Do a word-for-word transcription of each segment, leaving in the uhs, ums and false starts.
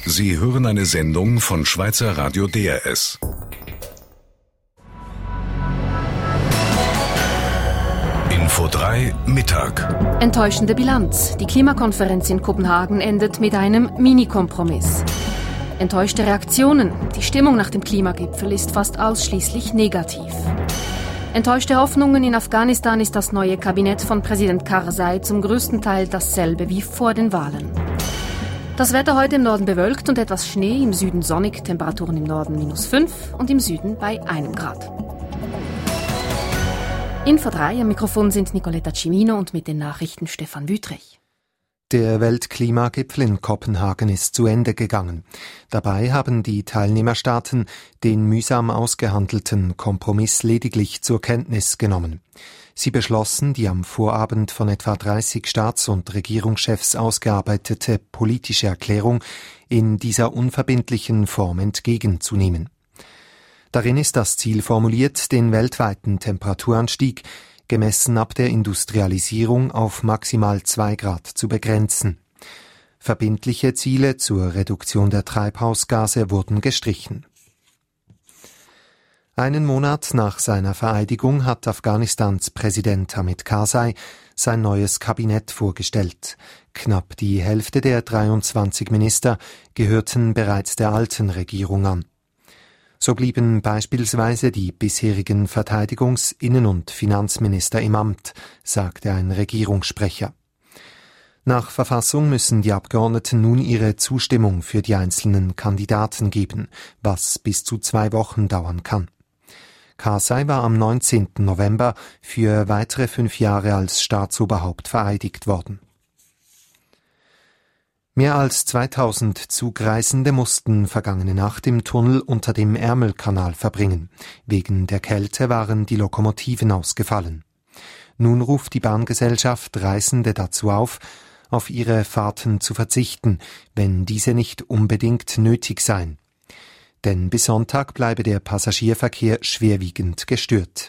Sie hören eine Sendung von Schweizer Radio D R S. Info drei Mittag. Enttäuschende Bilanz. Die Klimakonferenz in Kopenhagen endet mit einem Mini-Kompromiss. Enttäuschte Reaktionen. Die Stimmung nach dem Klimagipfel ist fast ausschließlich negativ. Enttäuschte Hoffnungen. In Afghanistan ist das neue Kabinett von Präsident Karzai zum größten Teil dasselbe wie vor den Wahlen. Das Wetter heute im Norden bewölkt und etwas Schnee, im Süden sonnig, Temperaturen im Norden minus fünf und im Süden bei einem Grad. Info drei, am Mikrofon sind Nicoletta Cimino und mit den Nachrichten Stefan Wüthrich. Der Weltklimagipfel in Kopenhagen ist zu Ende gegangen. Dabei haben die Teilnehmerstaaten den mühsam ausgehandelten Kompromiss lediglich zur Kenntnis genommen. Sie beschlossen, die am Vorabend von etwa dreißig Staats- und Regierungschefs ausgearbeitete politische Erklärung in dieser unverbindlichen Form entgegenzunehmen. Darin ist das Ziel formuliert, den weltweiten Temperaturanstieg, gemessen ab der Industrialisierung, auf maximal zwei Grad zu begrenzen. Verbindliche Ziele zur Reduktion der Treibhausgase wurden gestrichen. Einen Monat nach seiner Vereidigung hat Afghanistans Präsident Hamid Karzai sein neues Kabinett vorgestellt. Knapp die Hälfte der dreiundzwanzig Minister gehörten bereits der alten Regierung an. So blieben beispielsweise die bisherigen Verteidigungs-, Innen- und Finanzminister im Amt, sagte ein Regierungssprecher. Nach Verfassung müssen die Abgeordneten nun ihre Zustimmung für die einzelnen Kandidaten geben, was bis zu zwei Wochen dauern kann. Karzai war am neunzehnten November für weitere fünf Jahre als Staatsoberhaupt vereidigt worden. Mehr als zweitausend Zugreisende mussten vergangene Nacht im Tunnel unter dem Ärmelkanal verbringen. Wegen der Kälte waren die Lokomotiven ausgefallen. Nun ruft die Bahngesellschaft Reisende dazu auf, auf ihre Fahrten zu verzichten, wenn diese nicht unbedingt nötig seien. Denn bis Sonntag bleibe der Passagierverkehr schwerwiegend gestört.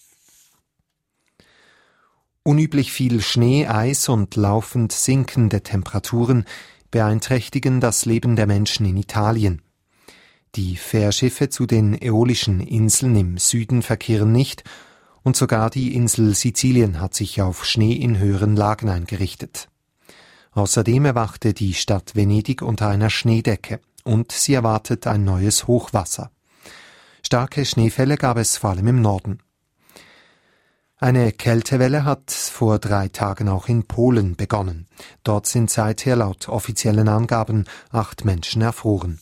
Unüblich viel Schnee, Eis und laufend sinkende Temperaturen beeinträchtigen das Leben der Menschen in Italien. Die Fährschiffe zu den äolischen Inseln im Süden verkehren nicht und sogar die Insel Sizilien hat sich auf Schnee in höheren Lagen eingerichtet. Außerdem erwachte die Stadt Venedig unter einer Schneedecke und sie erwartet ein neues Hochwasser. Starke Schneefälle gab es vor allem im Norden. Eine Kältewelle hat vor drei Tagen auch in Polen begonnen. Dort sind seither laut offiziellen Angaben acht Menschen erfroren.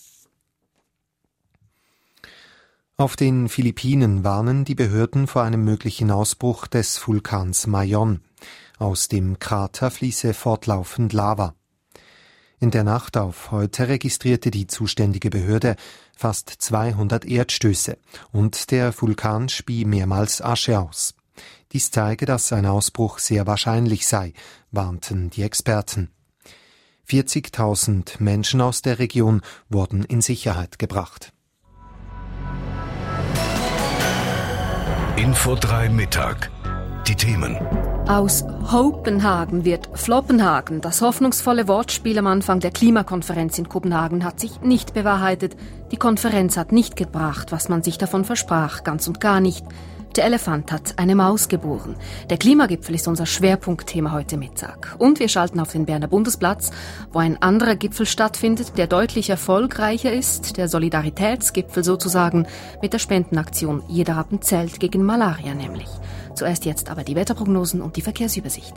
Auf den Philippinen warnen die Behörden vor einem möglichen Ausbruch des Vulkans Mayon. Aus dem Krater fließe fortlaufend Lava. In der Nacht auf heute registrierte die zuständige Behörde fast zweihundert Erdstöße und der Vulkan spie mehrmals Asche aus. Dies zeige, dass ein Ausbruch sehr wahrscheinlich sei, warnten die Experten. vierzigtausend Menschen aus der Region wurden in Sicherheit gebracht. Info drei Mittag. Die Themen. Aus Hopenhagen wird Floppenhagen. Das hoffnungsvolle Wortspiel am Anfang der Klimakonferenz in Kopenhagen hat sich nicht bewahrheitet. Die Konferenz hat nicht gebracht, was man sich davon versprach, ganz und gar nicht. Der Elefant hat eine Maus geboren. Der Klimagipfel ist unser Schwerpunktthema heute Mittag. Und wir schalten auf den Berner Bundesplatz, wo ein anderer Gipfel stattfindet, der deutlich erfolgreicher ist, der Solidaritätsgipfel sozusagen, mit der Spendenaktion Jeder Rappen zählt gegen Malaria nämlich. Zuerst jetzt aber die Wetterprognosen und die Verkehrsübersicht.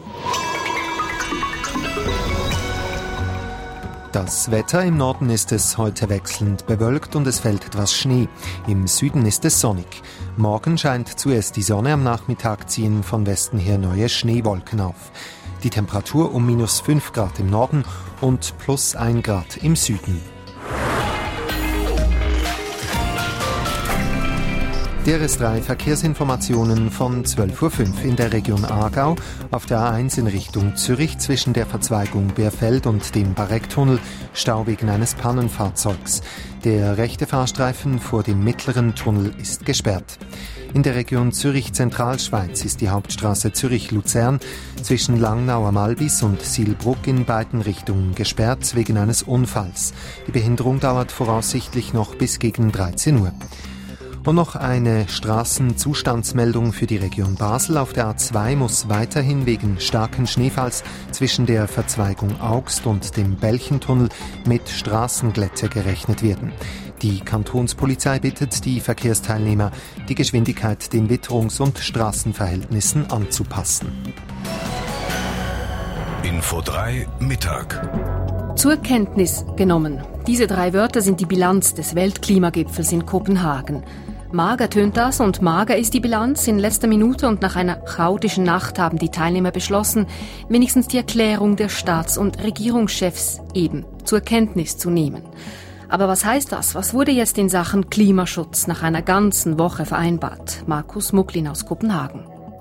Das Wetter: im Norden ist es heute wechselnd bewölkt und es fällt etwas Schnee. Im Süden ist es sonnig. Morgen scheint zuerst die Sonne, am Nachmittag ziehen von Westen her neue Schneewolken auf. Die Temperatur um minus fünf Grad im Norden und plus ein Grad im Süden. Die R S drei Verkehrsinformationen von zwölf Uhr fünf in der Region Aargau, auf der A eins in Richtung Zürich zwischen der Verzweigung Bärfeld und dem Barecktunnel, Stau wegen eines Pannenfahrzeugs. Der rechte Fahrstreifen vor dem mittleren Tunnel ist gesperrt. In der Region Zürich-Zentralschweiz ist die Hauptstraße Zürich-Luzern zwischen Langnau am Albis und Sihlbrugg in beiden Richtungen gesperrt wegen eines Unfalls. Die Behinderung dauert voraussichtlich noch bis gegen dreizehn Uhr. Und noch eine Straßenzustandsmeldung für die Region Basel. Auf der A zwei muss weiterhin wegen starken Schneefalls zwischen der Verzweigung Augst und dem Belchentunnel mit Straßenglätte gerechnet werden. Die Kantonspolizei bittet die Verkehrsteilnehmer, die Geschwindigkeit den Witterungs- und Straßenverhältnissen anzupassen. Info drei Mittag. Zur Kenntnis genommen. Diese drei Wörter sind die Bilanz des Weltklimagipfels in Kopenhagen. Mager tönt das und mager ist die Bilanz. In letzter Minute und nach einer chaotischen Nacht haben die Teilnehmer beschlossen, wenigstens die Erklärung der Staats- und Regierungschefs eben zur Kenntnis zu nehmen. Aber was heißt das? Was wurde jetzt in Sachen Klimaschutz nach einer ganzen Woche vereinbart? Markus Mucklin aus Kopenhagen.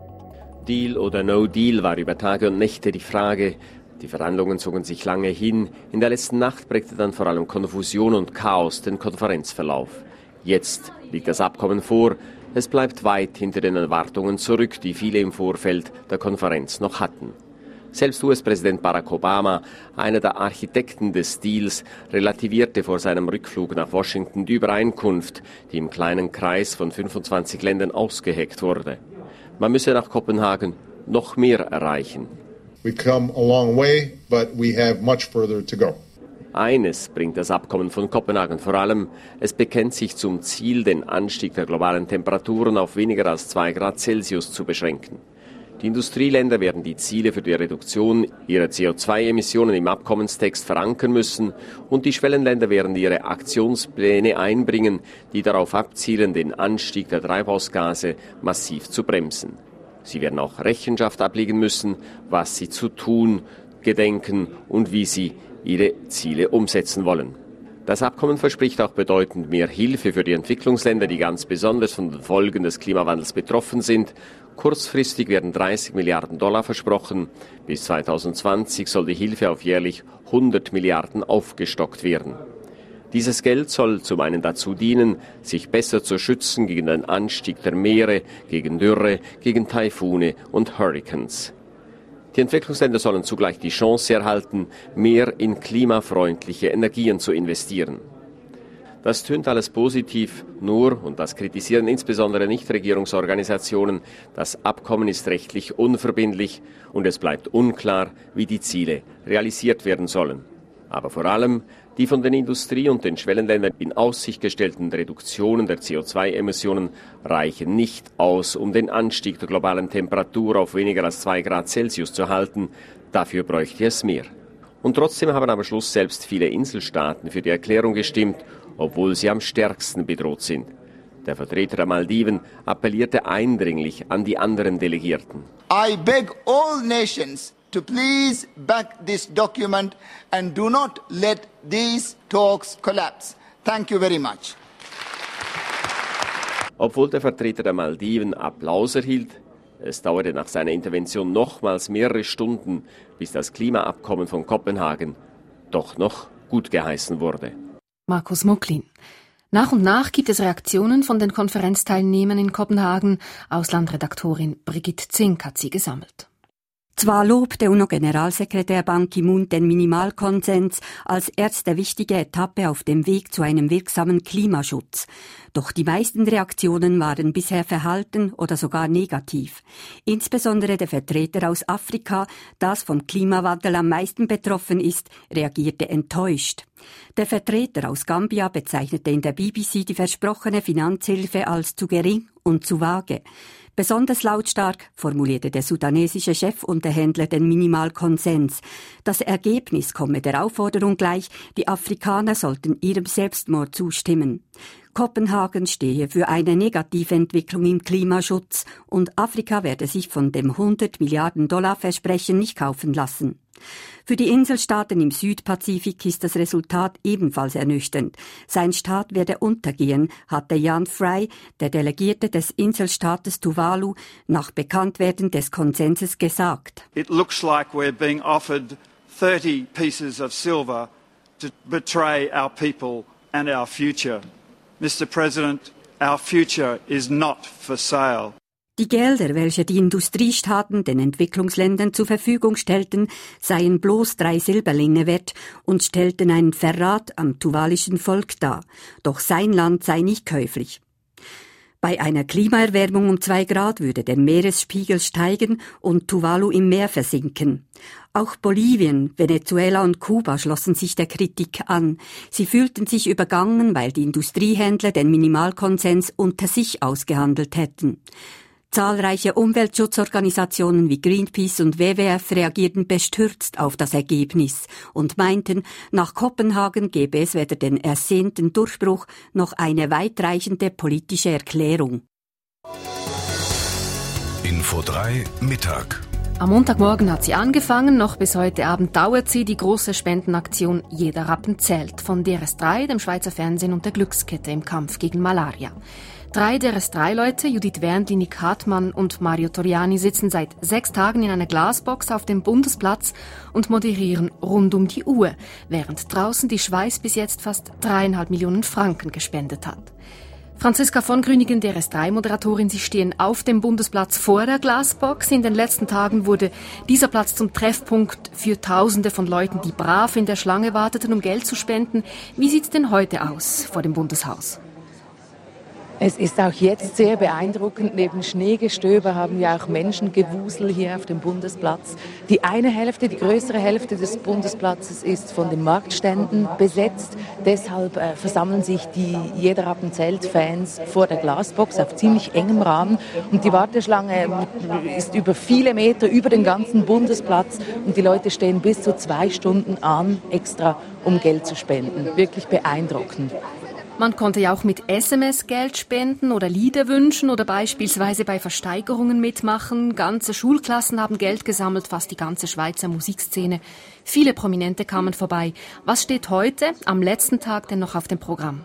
Deal oder No Deal war über Tage und Nächte die Frage. Die Verhandlungen zogen sich lange hin. In der letzten Nacht prägte dann vor allem Konfusion und Chaos den Konferenzverlauf. Jetzt liegt das Abkommen vor. Es bleibt weit hinter den Erwartungen zurück, die viele im Vorfeld der Konferenz noch hatten. Selbst U S-Präsident Barack Obama, einer der Architekten des Deals, relativierte vor seinem Rückflug nach Washington die Übereinkunft, die im kleinen Kreis von fünfundzwanzig Ländern ausgeheckt wurde. Man müsse nach Kopenhagen noch mehr erreichen. We come a long way, but we have much further to go. Eines bringt das Abkommen von Kopenhagen vor allem. Es bekennt sich zum Ziel, den Anstieg der globalen Temperaturen auf weniger als zwei Grad Celsius zu beschränken. Die Industrieländer werden die Ziele für die Reduktion ihrer C O zwei Emissionen im Abkommenstext verankern müssen und die Schwellenländer werden ihre Aktionspläne einbringen, die darauf abzielen, den Anstieg der Treibhausgase massiv zu bremsen. Sie werden auch Rechenschaft ablegen müssen, was sie zu tun gedenken und wie sie ihre Ziele umsetzen wollen. Das Abkommen verspricht auch bedeutend mehr Hilfe für die Entwicklungsländer, die ganz besonders von den Folgen des Klimawandels betroffen sind. Kurzfristig werden dreißig Milliarden Dollar versprochen. Bis zweitausendzwanzig soll die Hilfe auf jährlich hundert Milliarden aufgestockt werden. Dieses Geld soll zum einen dazu dienen, sich besser zu schützen gegen den Anstieg der Meere, gegen Dürre, gegen Taifune und Hurricanes. Die Entwicklungsländer sollen zugleich die Chance erhalten, mehr in klimafreundliche Energien zu investieren. Das tönt alles positiv, nur, und das kritisieren insbesondere Nichtregierungsorganisationen, das Abkommen ist rechtlich unverbindlich und es bleibt unklar, wie die Ziele realisiert werden sollen. Aber vor allem die von den Industrie- und den Schwellenländern in Aussicht gestellten Reduktionen der C O zwei Emissionen reichen nicht aus, um den Anstieg der globalen Temperatur auf weniger als zwei Grad Celsius zu halten. Dafür bräuchte es mehr. Und trotzdem haben am Schluss selbst viele Inselstaaten für die Erklärung gestimmt, obwohl sie am stärksten bedroht sind. Der Vertreter der Maldiven appellierte eindringlich an die anderen Delegierten. I beg all nations to please back this document and do not let these talks collapse. Thank you very much. Obwohl der Vertreter der Maldiven Applaus erhielt, es dauerte nach seiner Intervention nochmals mehrere Stunden, bis das Klimaabkommen von Kopenhagen doch noch gut geheißen wurde. Markus Mucklin. Nach und nach gibt es Reaktionen von den Konferenzteilnehmern in Kopenhagen. Auslandredaktorin Brigitte Zink hat sie gesammelt. Zwar lobte U N O-Generalsekretär Ban Ki-moon den Minimalkonsens als erste wichtige Etappe auf dem Weg zu einem wirksamen Klimaschutz. Doch die meisten Reaktionen waren bisher verhalten oder sogar negativ. Insbesondere der Vertreter aus Afrika, das vom Klimawandel am meisten betroffen ist, reagierte enttäuscht. Der Vertreter aus Gambia bezeichnete in der B B C die versprochene Finanzhilfe als zu gering und zu vage. Besonders lautstark formulierte der sudanesische Chefunterhändler den Minimalkonsens. Das Ergebnis komme der Aufforderung gleich, die Afrikaner sollten ihrem Selbstmord zustimmen. Kopenhagen stehe für eine Negativentwicklung im Klimaschutz und Afrika werde sich von dem hundert Milliarden Dollar Versprechen nicht kaufen lassen. Für die Inselstaaten im Südpazifik ist das Resultat ebenfalls ernüchternd. Sein Staat werde untergehen, hatte Jan Frey, der Delegierte des Inselstaates Tuvalu, nach Bekanntwerden des Konsenses gesagt. It looks like we're being offered thirty pieces of silver to betray our people and our future. Mister President, our future is not for sale. Die Gelder, welche die Industriestaaten den Entwicklungsländern zur Verfügung stellten, seien bloß drei Silberlinge wert und stellten einen Verrat am tuvalischen Volk dar. Doch sein Land sei nicht käuflich. Bei einer Klimaerwärmung um zwei Grad würde der Meeresspiegel steigen und Tuvalu im Meer versinken. Auch Bolivien, Venezuela und Kuba schlossen sich der Kritik an. Sie fühlten sich übergangen, weil die Industriehändler den Minimalkonsens unter sich ausgehandelt hätten. Zahlreiche Umweltschutzorganisationen wie Greenpeace und W W F reagierten bestürzt auf das Ergebnis und meinten, nach Kopenhagen gebe es weder den ersehnten Durchbruch noch eine weitreichende politische Erklärung. Info drei Mittag. Am Montagmorgen hat sie angefangen, noch bis heute Abend dauert sie, die große Spendenaktion Jeder Rappen zählt von D R S drei, dem Schweizer Fernsehen und der Glückskette im Kampf gegen Malaria. Drei D R S drei Leute, Judith Wernli, Nick Hartmann und Mario Toriani, sitzen seit sechs Tagen in einer Glasbox auf dem Bundesplatz und moderieren rund um die Uhr, während draußen die Schweiz bis jetzt fast dreieinhalb Millionen Franken gespendet hat. Franziska von Grünigen, D R S drei Moderatorin, Sie stehen auf dem Bundesplatz vor der Glasbox. In den letzten Tagen wurde dieser Platz zum Treffpunkt für Tausende von Leuten, die brav in der Schlange warteten, um Geld zu spenden. Wie sieht's denn heute aus vor dem Bundeshaus? Es ist auch jetzt sehr beeindruckend. Neben Schneegestöber haben wir auch Menschengewusel hier auf dem Bundesplatz. Die eine Hälfte, die größere Hälfte des Bundesplatzes ist von den Marktständen besetzt. Deshalb äh, versammeln sich die Jeder Rappen zählt-Fans vor der Glasbox auf ziemlich engem Rahmen. Und die Warteschlange ist über viele Meter über den ganzen Bundesplatz. Und die Leute stehen bis zu zwei Stunden an, extra um Geld zu spenden. Wirklich beeindruckend. Man konnte ja auch mit S M S Geld spenden oder Lieder wünschen oder beispielsweise bei Versteigerungen mitmachen. Ganze Schulklassen haben Geld gesammelt, fast die ganze Schweizer Musikszene. Viele Prominente kamen vorbei. Was steht heute, am letzten Tag, denn noch auf dem Programm?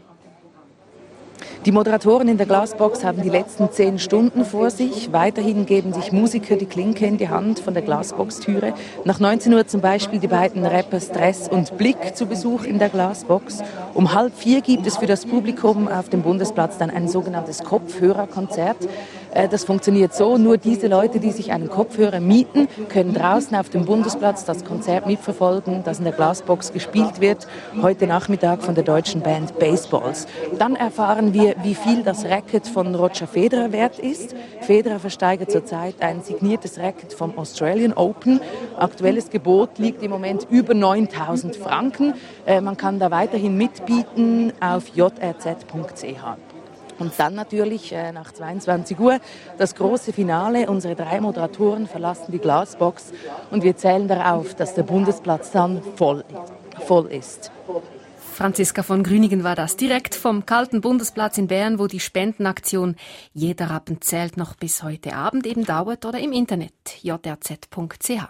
Die Moderatoren in der Glasbox haben die letzten zehn Stunden vor sich. Weiterhin geben sich Musiker die Klinke in die Hand von der Glasbox-Türe. Nach neunzehn Uhr zum Beispiel die beiden Rapper Stress und Blick zu Besuch in der Glasbox. Um halb vier gibt es für das Publikum auf dem Bundesplatz dann ein sogenanntes Kopfhörerkonzert. Das funktioniert so, nur diese Leute, die sich einen Kopfhörer mieten, können draußen auf dem Bundesplatz das Konzert mitverfolgen, das in der Glasbox gespielt wird, heute Nachmittag von der deutschen Band Baseballs. Dann erfahren wir, wie viel das Racket von Roger Federer wert ist. Federer versteigert zurzeit ein signiertes Racket vom Australian Open. Aktuelles Gebot liegt im Moment über neuntausend Franken. Man kann da weiterhin mitbieten auf j r z punkt c h. Und dann natürlich äh, nach zweiundzwanzig Uhr das große Finale. Unsere drei Moderatoren verlassen die Glasbox und wir zählen darauf, dass der Bundesplatz dann voll, voll ist. Franziska von Grünigen war das, direkt vom kalten Bundesplatz in Bern, wo die Spendenaktion Jeder Rappen zählt noch bis heute Abend eben dauert, oder im Internet j r z punkt c h.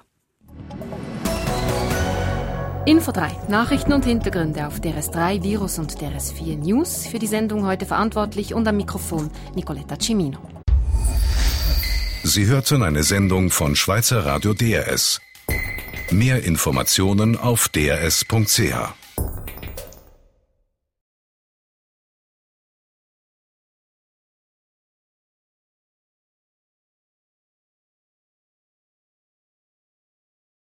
Info drei, Nachrichten und Hintergründe auf D R S drei, Virus und D R S vier News. Für die Sendung heute verantwortlich und am Mikrofon Nicoletta Cimino. Sie hörten eine Sendung von Schweizer Radio D R S. Mehr Informationen auf d r s punkt c h.